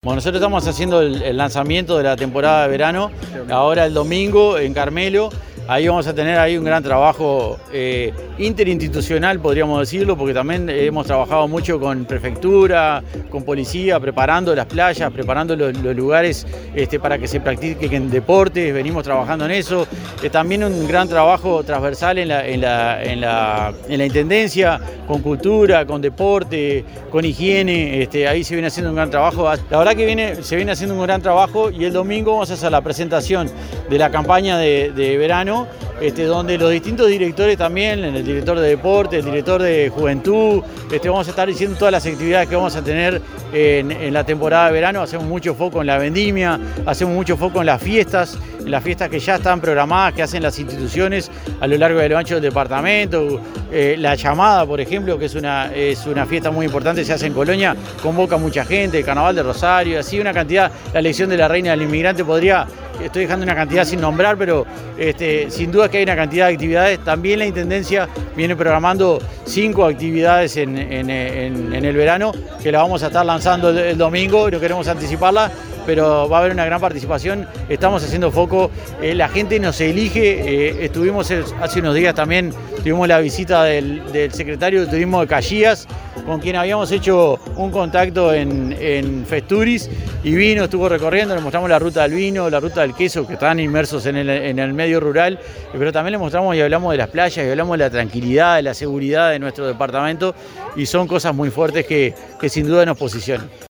Bueno, nosotros estamos haciendo el lanzamiento de la temporada de verano, ahora el domingo en Carmelo. Ahí vamos a tener ahí un gran trabajo interinstitucional, podríamos decirlo, porque también hemos trabajado mucho con prefectura, con policía, preparando las playas, preparando los lugares para que se practiquen deportes, venimos trabajando en eso. También un gran trabajo transversal en la Intendencia, con cultura, con deporte, con higiene, ahí se viene haciendo un gran trabajo. La verdad que se viene haciendo un gran trabajo y el domingo vamos a hacer la presentación de la campaña de verano, donde los distintos directores también, el director de deporte, el director de juventud, vamos a estar diciendo todas las actividades que vamos a tener en la temporada de verano. Hacemos mucho foco en la vendimia, hacemos mucho foco en las fiestas que ya están programadas, que hacen las instituciones a lo largo y a lo ancho del departamento. La llamada, por ejemplo, que es una fiesta muy importante, se hace en Colonia, convoca mucha gente, el Carnaval de Rosario, así una cantidad, la elección de la Reina del Inmigrante estoy dejando una cantidad sin nombrar, pero sin duda que hay una cantidad de actividades. También la Intendencia viene programando 5 actividades en el verano, que la vamos a estar lanzando el domingo, no queremos anticiparla, pero va a haber una gran participación. Estamos haciendo foco, la gente nos elige, estuvimos hace unos días también, tuvimos la visita del secretario de Turismo de Caxias, con quien habíamos hecho un contacto en Festuris, y estuvo recorriendo, le mostramos la ruta del vino, la ruta del queso, que están inmersos en el medio rural, pero también le mostramos y hablamos de las playas, y hablamos de la tranquilidad, de la seguridad de nuestro departamento, y son cosas muy fuertes que sin duda nos posicionan.